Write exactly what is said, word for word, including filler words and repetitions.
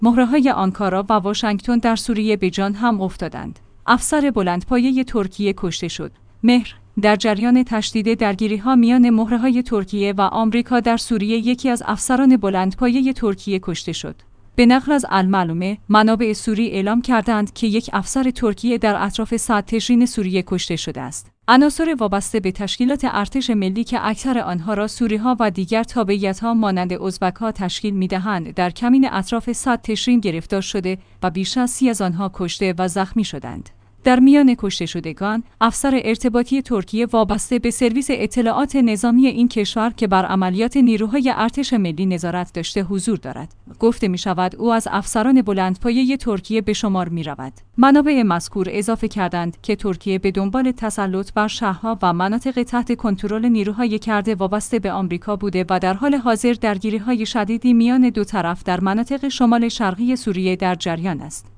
مهره‌های آنکارا و واشنگتن در سوریه به جان هم افتادند. افسر بلندپایه ترکیه کشته شد. مهر در جریان تشدید درگیری‌ها میان مهره‌های ترکیه و آمریکا در سوریه یکی از افسران بلندپایه ترکیه کشته شد. به نقل از المعلومه، منابع سوری اعلام کردند که یک افسر ترکیه در اطراف سد تشرین سوریه کشته شده است. عناصر وابسته به تشکیلات ارتش ملی که اکثر آنها را سوری‌ها و دیگر تابعیت‌ها مانند ازبک‌ها تشکیل می‌دهند، در کمین اطراف سد تشرین گرفتار شده و بیش از سی از آنها کشته و زخمی شدند. در میان کشته شدگان، افسر ارتباطی ترکیه وابسته به سرویس اطلاعات نظامی این کشور که بر عملیات نیروهای ارتش ملی نظارت داشته حضور دارد. گفته می شود او از افسران بلندپایه ترکیه به شمار می رود. منابع مذکور اضافه کردند که ترکیه به دنبال تسلط بر شهرها و مناطق تحت کنترل نیروهای کرده وابسته به آمریکا بوده و در حال حاضر درگیری‌های شدیدی میان دو طرف در مناطق شمال شرقی سوریه در جریان است.